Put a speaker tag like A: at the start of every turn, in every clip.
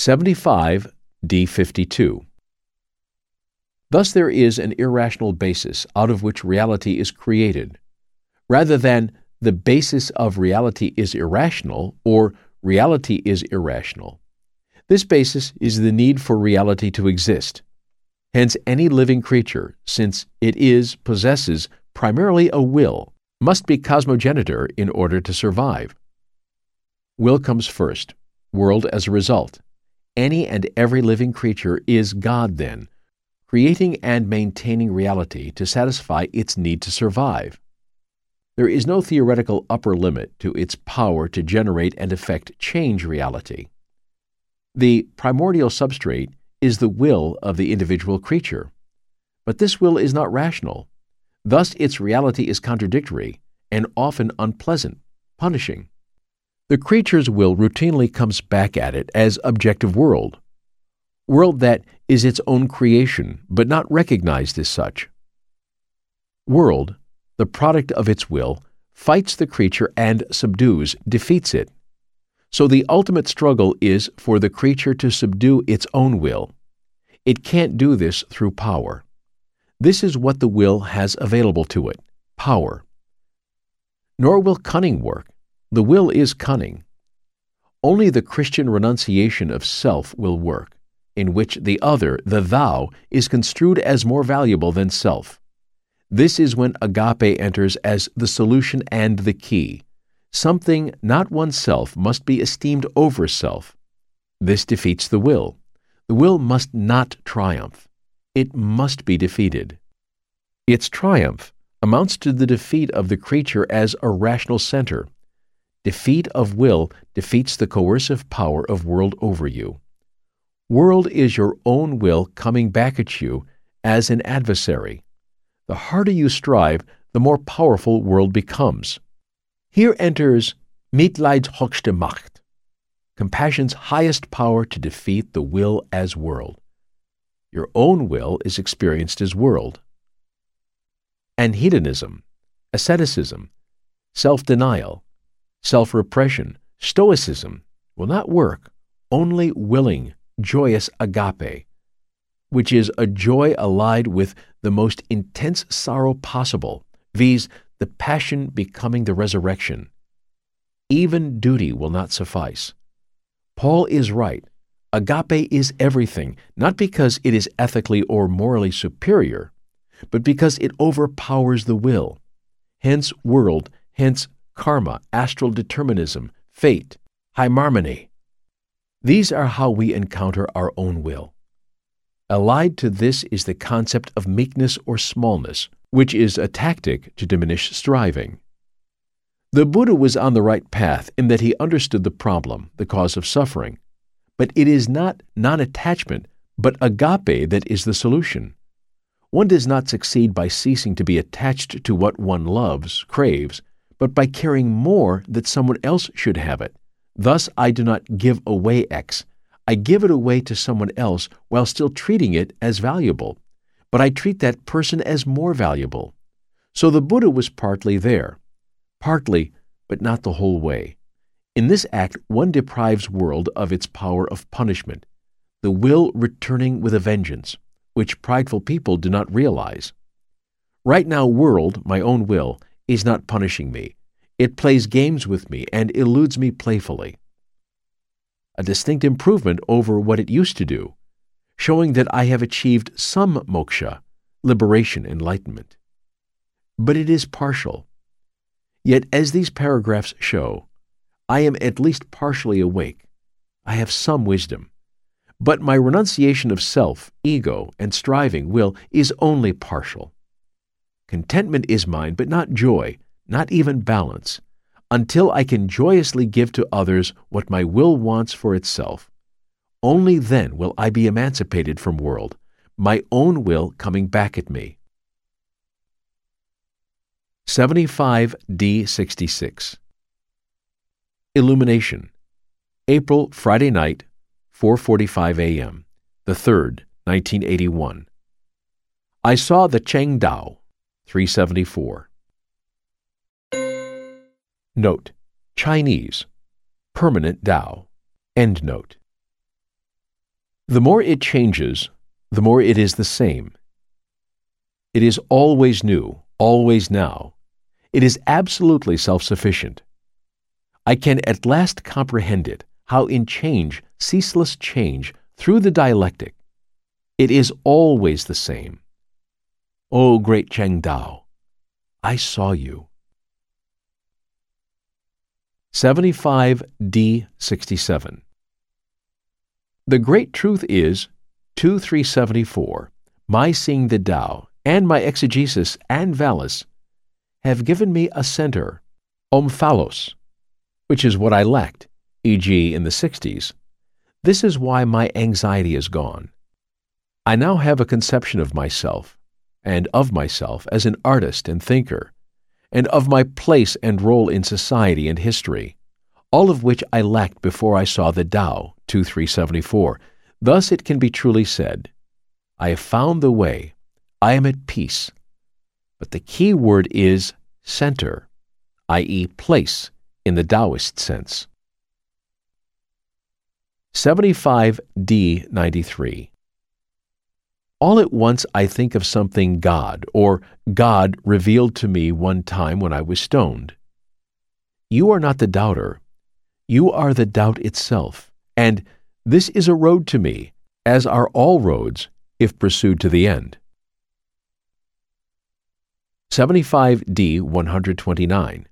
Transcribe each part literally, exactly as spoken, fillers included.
A: seventy-five D fifty-two. Thus there is an irrational basis out of which reality is created, rather than the basis of reality is irrational or reality is irrational. This basis is the need for reality to exist. Hence, any living creature, since it is, possesses primarily a will, must be cosmogenitor in order to survive. Will comes first, world as a result. Any and every living creature is God then, creating and maintaining reality to satisfy its need to survive. There is no theoretical upper limit to its power to generate and effect change reality. The primordial substrate is the will of the individual creature. But this will is not rational. Thus its reality is contradictory and often unpleasant, punishing. The creature's will routinely comes back at it as objective world, world that is its own creation but not recognized as such. World, the product of its will, fights the creature and subdues, defeats it. So the ultimate struggle is for the creature to subdue its own will. It can't do this through power. This is what the will has available to it, power. Nor will cunning work. The will is cunning. Only the Christian renunciation of self will work, in which the other, the thou, is construed as more valuable than self. This is when agape enters as the solution and the key. Something, not oneself, must be esteemed over self. This defeats the will. The will must not triumph. It must be defeated. Its triumph amounts to the defeat of the creature as a rational center. Defeat of will defeats the coercive power of world over you. World is your own will coming back at you as an adversary. The harder you strive, the more powerful world becomes. Here enters Mitleids hochste Macht, compassion's highest power to defeat the will as world. Your own will is experienced as world. And hedonism, asceticism, self-denial, self-repression, stoicism will not work, only willing, joyous agape, which is a joy allied with the most intense sorrow possible, viz., the passion becoming the resurrection. Even duty will not suffice. Paul is right. Agape is everything, not because it is ethically or morally superior, but because it overpowers the will. Hence world, hence karma, astral determinism, fate, hymarmony. These are how we encounter our own will. Allied to this is the concept of meekness or smallness, which is a tactic to diminish striving. The Buddha was on the right path in that he understood the problem, the cause of suffering. But it is not non-attachment, but agape that is the solution. One does not succeed by ceasing to be attached to what one loves, craves, but by caring more that someone else should have it. Thus I do not give away X. I give it away to someone else while still treating it as valuable. But I treat that person as more valuable. So the Buddha was partly there. Partly, but not the whole way. In this act, one deprives world of its power of punishment, the will returning with a vengeance, which prideful people do not realize. Right now, world, my own will, is not punishing me. It plays games with me and eludes me playfully. A distinct improvement over what it used to do, showing that I have achieved some moksha, liberation, enlightenment. But it is partial. Yet, as these paragraphs show, I am at least partially awake. I have some wisdom. But my renunciation of self, ego, and striving will is only partial. Contentment is mine, but not joy, not even balance, until I can joyously give to others what my will wants for itself. Only then will I be emancipated from world, my own will coming back at me. seventy-five D sixty-six. Illumination. April, Friday night, four forty-five a m, the third, nineteen eighty-one. I saw the Cheng Dao, three seventy-four. Note: Chinese, permanent Tao. End note. The more it changes, the more it is the same. It is always new, always now. It is absolutely self-sufficient. I can at last comprehend it, how in change, ceaseless change, through the dialectic, it is always the same. O great Cheng Dao, I saw you. seventy-five D sixty-seven. The great truth is, two three seventy-four, my seeing the Tao, and my exegesis and vallis, have given me a center, omphalos, which is what I lacked, for example in the sixties. This is why my anxiety is gone. I now have a conception of myself, and of myself as an artist and thinker, and of my place and role in society and history, all of which I lacked before I saw the Tao, two three seventy-four. Thus it can be truly said, I have found the way, I am at peace. But the key word is center, that is place, in the Taoist sense. seventy-five D ninety-three. All at once I think of something God, or God revealed to me one time when I was stoned. You are not the doubter. You are the doubt itself, and this is a road to me, as are all roads, if pursued to the end. seventy-five D one twenty-nine.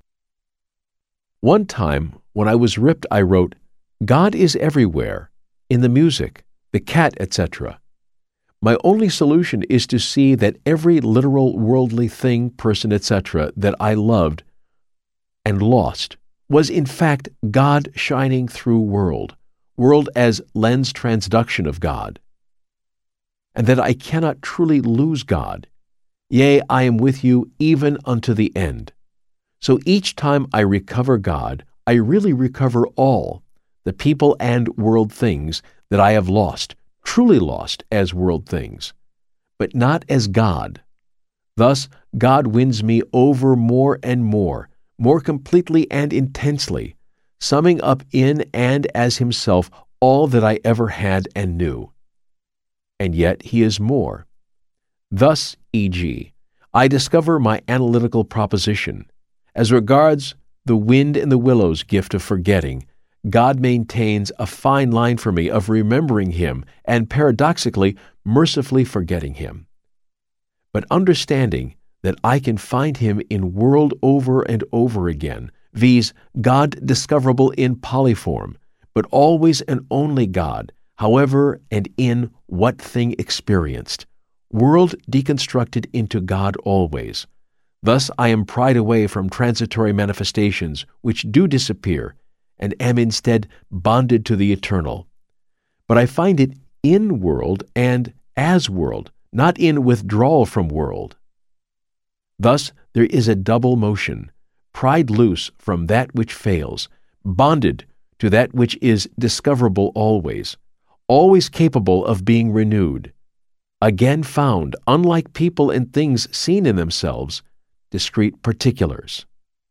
A: One time, when I was ripped, I wrote, God is everywhere, in the music, the cat, et cetera. My only solution is to see that every literal worldly thing, person, et cetera that I loved and lost was in fact God shining through world, world as lens transduction of God, and that I cannot truly lose God. Yea, I am with you even unto the end. So each time I recover God, I really recover all, the people and world things that I have lost, truly lost as world things, but not as God. Thus, God wins me over more and more, more completely and intensely, summing up in and as himself all that I ever had and knew. And yet he is more. Thus, for example, I discover my analytical proposition. As regards the wind and the willows gift of forgetting, God maintains a fine line for me of remembering him and paradoxically, mercifully forgetting him. But understanding that I can find him in world over and over again, viz. God discoverable in polyform, but always and only God, however and in what thing experienced, world deconstructed into God always. Thus I am pried away from transitory manifestations which do disappear, and am instead bonded to the eternal. But I find it in world and as world, not in withdrawal from world. Thus there is a double motion, pried loose from that which fails, bonded to that which is discoverable always, always capable of being renewed, again found, unlike people and things seen in themselves, discrete particulars.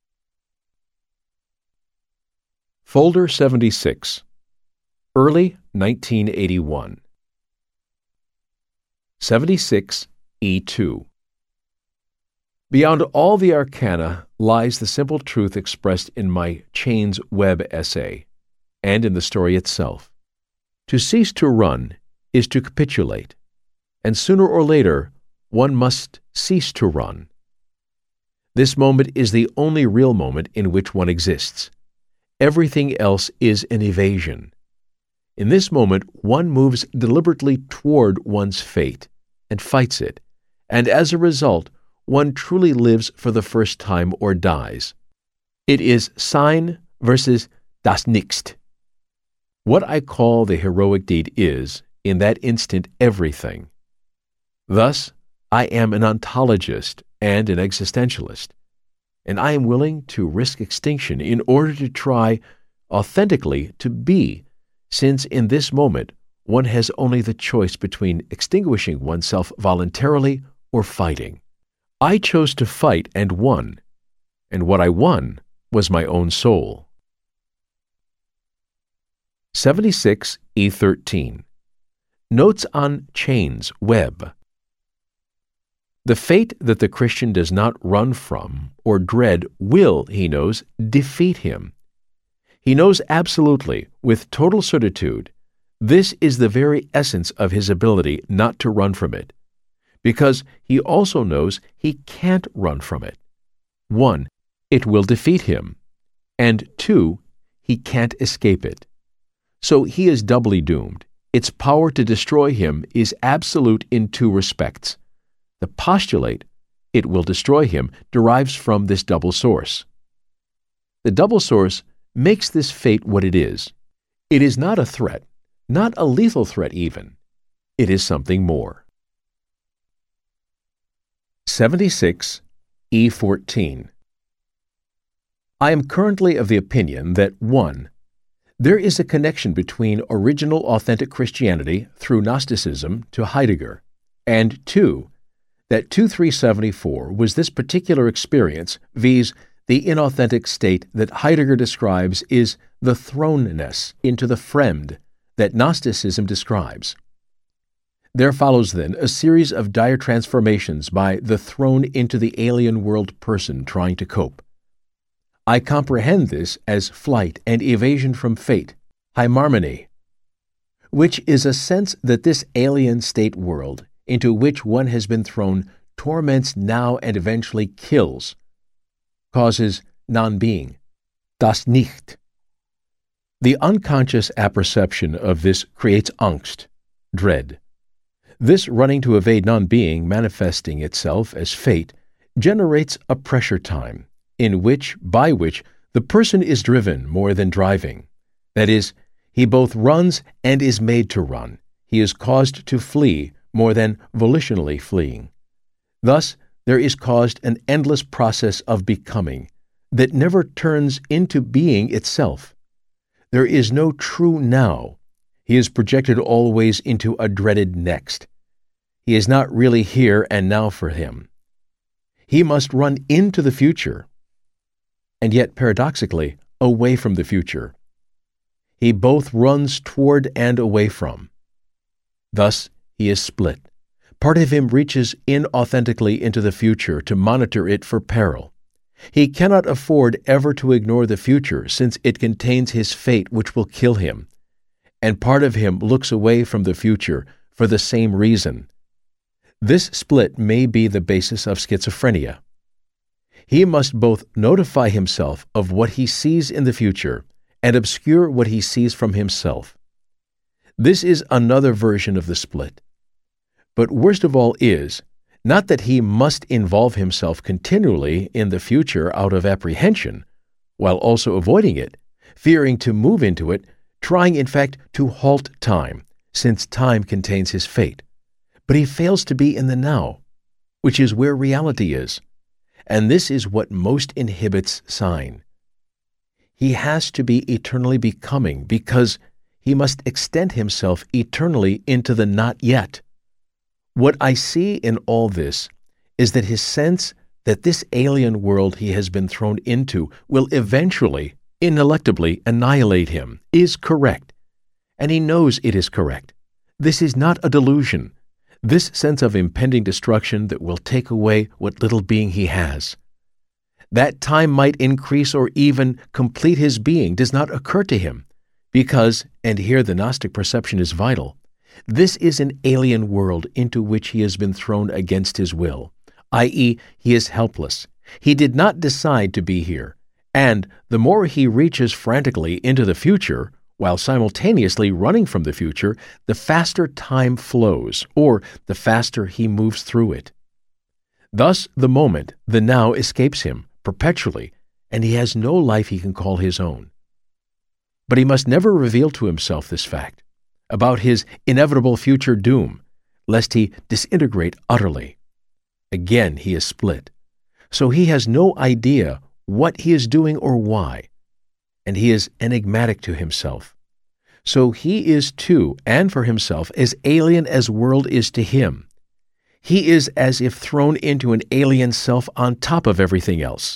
A: Folder seventy-six, early nineteen eighty-one. seventy-six E two. Beyond all the arcana lies the simple truth expressed in my Chains Web essay, and in the story itself. To cease to run is to capitulate, and sooner or later one must cease to run. This moment is the only real moment in which one exists. Everything else is an evasion. In this moment, one moves deliberately toward one's fate and fights it, and as a result, one truly lives for the first time or dies. It is Sein versus das Nichts. What I call the heroic deed is, in that instant, everything. Thus, I am an ontologist and an existentialist, and I am willing to risk extinction in order to try authentically to be, since in this moment one has only the choice between extinguishing oneself voluntarily or fighting. I chose to fight and won, and what I won was my own soul. seventy-six E thirteen. Notes on Chains, Webb. The fate that the Christian does not run from or dread will, he knows, defeat him. He knows absolutely, with total certitude, this is the very essence of his ability not to run from it, because he also knows he can't run from it. One, it will defeat him, and two, he can't escape it. So he is doubly doomed. Its power to destroy him is absolute in two respects. The postulate, it will destroy him, derives from this double source. The double source makes this fate what it is. It is not a threat, not a lethal threat even. It is something more. seventy-six, E fourteen. I am currently of the opinion that one, there is a connection between original authentic Christianity through Gnosticism to Heidegger, and two, that twenty-three seventy-four was this particular experience, viz., the inauthentic state that Heidegger describes is the thrownness into the Fremd that Gnosticism describes. There follows then a series of dire transformations by the thrown into the alien world person trying to cope. I comprehend this as flight and evasion from fate, hymarmony, which is a sense that this alien state world into which one has been thrown torments now and eventually kills, causes non-being, das Nicht. The unconscious apperception of this creates angst, dread. This running to evade non-being manifesting itself as fate generates a pressure time, in which, by which, the person is driven more than driving. That is, he both runs and is made to run. He is caused to flee more than volitionally fleeing. Thus, there is caused an endless process of becoming that never turns into being itself. There is no true now. He is projected always into a dreaded next. He is not really here and now for him. He must run into the future, and yet, paradoxically, away from the future. He both runs toward and away from. Thus, he is split. Part of him reaches inauthentically into the future to monitor it for peril. He cannot afford ever to ignore the future, since it contains his fate which will kill him. And part of him looks away from the future for the same reason. This split may be the basis of schizophrenia. He must both notify himself of what he sees in the future and obscure what he sees from himself. This is another version of the split. But worst of all is, not that he must involve himself continually in the future out of apprehension, while also avoiding it, fearing to move into it, trying in fact to halt time, since time contains his fate. But he fails to be in the now, which is where reality is. And this is what most inhibits sign. He has to be eternally becoming because he must extend himself eternally into the not yet. What I see in all this is that his sense that this alien world he has been thrown into will eventually, ineluctably annihilate him is correct, and he knows it is correct. This is not a delusion. This sense of impending destruction that will take away what little being he has. That time might increase or even complete his being does not occur to him, because, and here the Gnostic perception is vital, this is an alien world into which he has been thrown against his will, that is, he is helpless. He did not decide to be here, and the more he reaches frantically into the future, while simultaneously running from the future, the faster time flows, or the faster he moves through it. Thus, the moment, the now, escapes him perpetually, and he has no life he can call his own. But he must never reveal to himself this fact, about his inevitable future doom, lest he disintegrate utterly. Again he is split, so he has no idea what he is doing or why, and he is enigmatic to himself. So he is too, and for himself, as alien as world is to him. He is as if thrown into an alien self on top of everything else.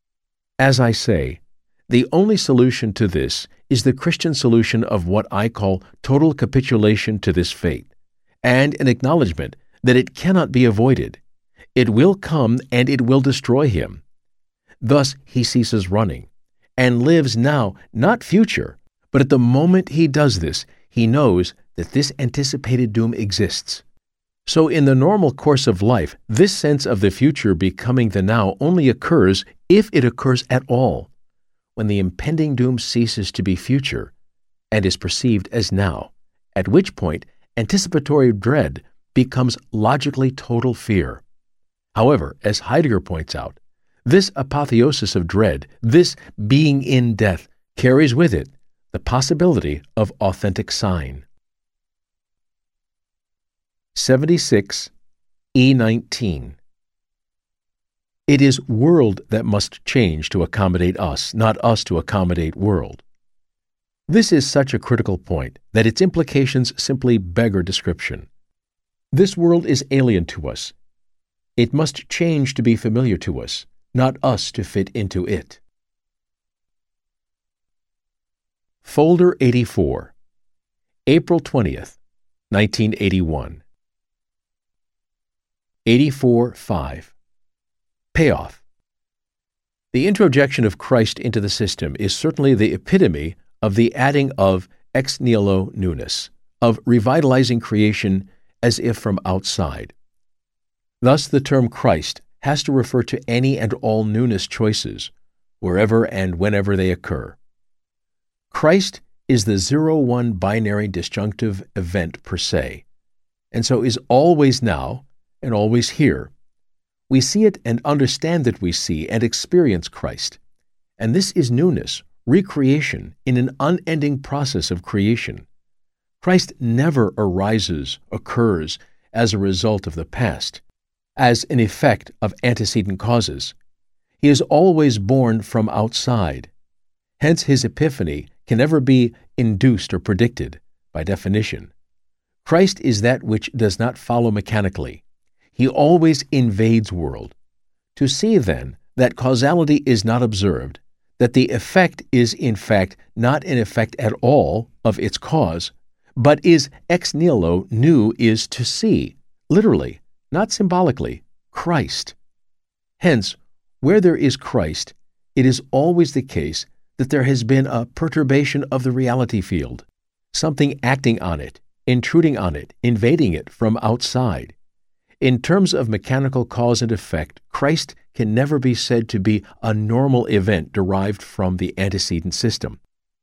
A: As I say, the only solution to this is the Christian solution of what I call total capitulation to this fate, and an acknowledgement that it cannot be avoided. It will come and it will destroy him. Thus he ceases running, and lives now, not future, but at the moment he does this, he knows that this anticipated doom exists. So in the normal course of life, this sense of the future becoming the now only occurs, if it occurs at all, when the impending doom ceases to be future and is perceived as now, at which point anticipatory dread becomes logically total fear. However, as Heidegger points out, this apotheosis of dread, this being in death, carries with it the possibility of authentic sign. seventy-six E nineteen. It is world that must change to accommodate us, not us to accommodate world. This is such a critical point that its implications simply beggar description. This world is alien to us. It must change to be familiar to us, not us to fit into it. Folder eighty-four, April twentieth, nineteen eighty-one. eighty-four five. Payoff. The introjection of Christ into the system is certainly the epitome of the adding of ex nihilo newness, of revitalizing creation as if from outside. Thus the term Christ has to refer to any and all newness choices, wherever and whenever they occur. Christ is the zero-one binary disjunctive event per se, and so is always now and always here. We see it and understand that we see and experience Christ, and this is newness, recreation in an unending process of creation. Christ never arises, occurs as a result of the past, as an effect of antecedent causes. He is always born from outside. Hence his epiphany can never be induced or predicted, by definition. Christ is that which does not follow mechanically. He always invades world. To see, then, that causality is not observed, that the effect is in fact not an effect at all of its cause, but is ex nihilo new, is to see, literally, not symbolically, Christ. Hence, where there is Christ, it is always the case that there has been a perturbation of the reality field, something acting on it, intruding on it, invading it from outside. In terms of mechanical cause and effect, Christ can never be said to be a normal event derived from the antecedent system.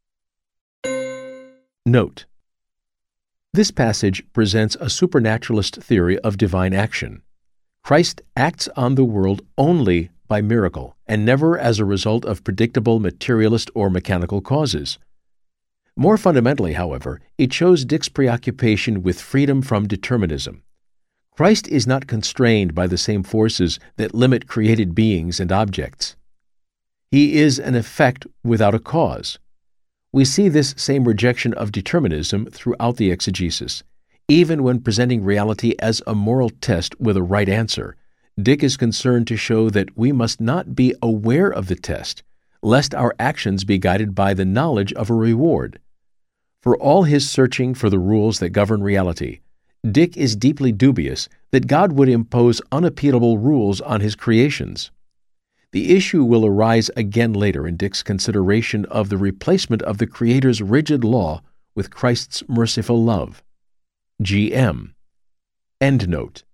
A: Note: this passage presents a supernaturalist theory of divine action. Christ acts on the world only by miracle, and never as a result of predictable materialist or mechanical causes. More fundamentally, however, it shows Dick's preoccupation with freedom from determinism. Christ is not constrained by the same forces that limit created beings and objects. He is an effect without a cause. We see this same rejection of determinism throughout the exegesis. Even when presenting reality as a moral test with a right answer, Dick is concerned to show that we must not be aware of the test, lest our actions be guided by the knowledge of a reward. For all his searching for the rules that govern reality, Dick is deeply dubious that God would impose unappealable rules on his creations. The issue will arise again later in Dick's consideration of the replacement of the Creator's rigid law with Christ's merciful love. G M. Endnote.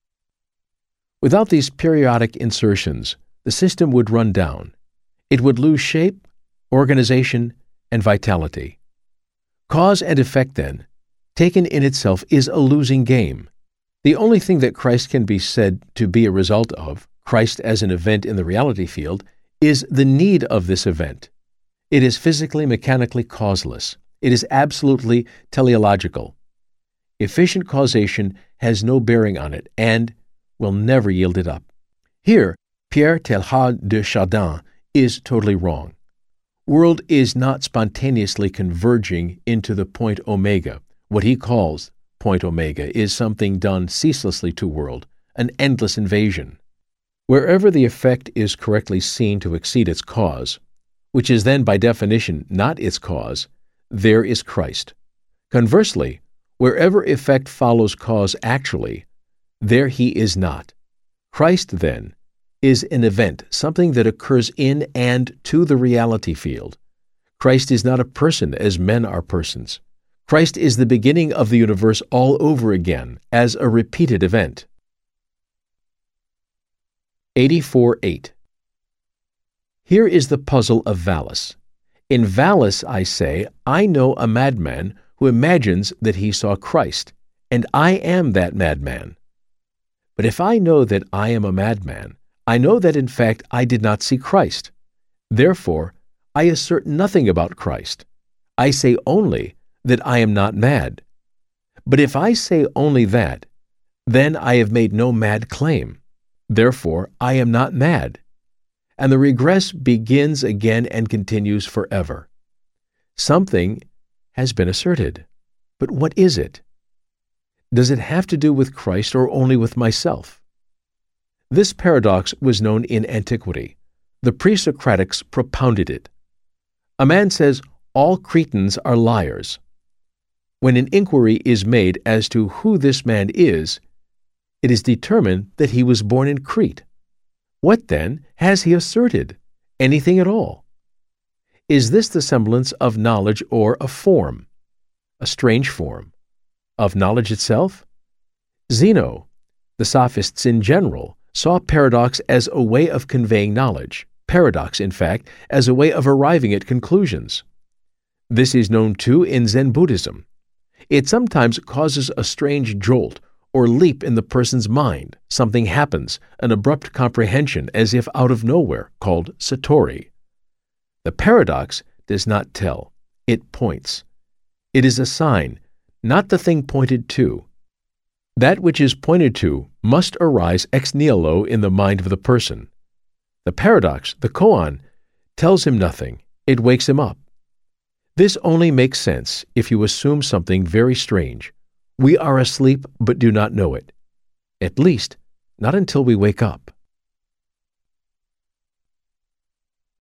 A: Without these periodic insertions, the system would run down. It would lose shape, organization, and vitality. Cause and effect, then, taken in itself, is a losing game. The only thing that Christ can be said to be a result of, Christ as an event in the reality field, is the need of this event. It is physically, mechanically causeless. It is absolutely teleological. Efficient causation has no bearing on it and will never yield it up. Here, Pierre Teilhard de Chardin is totally wrong. World is not spontaneously converging into the point omega. What he calls point omega is something done ceaselessly to world, an endless invasion. Wherever the effect is correctly seen to exceed its cause, which is then by definition not its cause, there is Christ. Conversely, Wherever effect follows cause actually, there he is not. Christ, then, is an event, something that occurs in and to the reality field. Christ is not a person as men are persons. Christ is the beginning of the universe all over again, as a repeated event. eighty-four eight. Here is the puzzle of Vallis. In Vallis, I say, I know a madman who imagines that he saw Christ, and I am that madman. But if I know that I am a madman, I know that in fact I did not see Christ. Therefore, I assert nothing about Christ. I say only that I am not mad. But if I say only that, then I have made no mad claim. Therefore, I am not mad. And the regress begins again and continues forever. Something has been asserted. But what is it? Does it have to do with Christ or only with myself? This paradox was known in antiquity. The pre-Socratics propounded it. A man says, all Cretans are liars. When an inquiry is made as to who this man is, it is determined that he was born in Crete. What, then, has he asserted? Anything at all? Is this the semblance of knowledge or a form? A strange form. Of knowledge itself? Zeno, the sophists in general, saw paradox as a way of conveying knowledge, paradox, in fact, as a way of arriving at conclusions. This is known too in Zen Buddhism. It sometimes causes a strange jolt or leap in the person's mind. Something happens, an abrupt comprehension as if out of nowhere, called satori. The paradox does not tell. It points. It is a sign, not the thing pointed to. That which is pointed to must arise ex nihilo in the mind of the person. The paradox, the koan, tells him nothing. It wakes him up. This only makes sense if you assume something very strange. We are asleep but do not know it. At least, not until we wake up.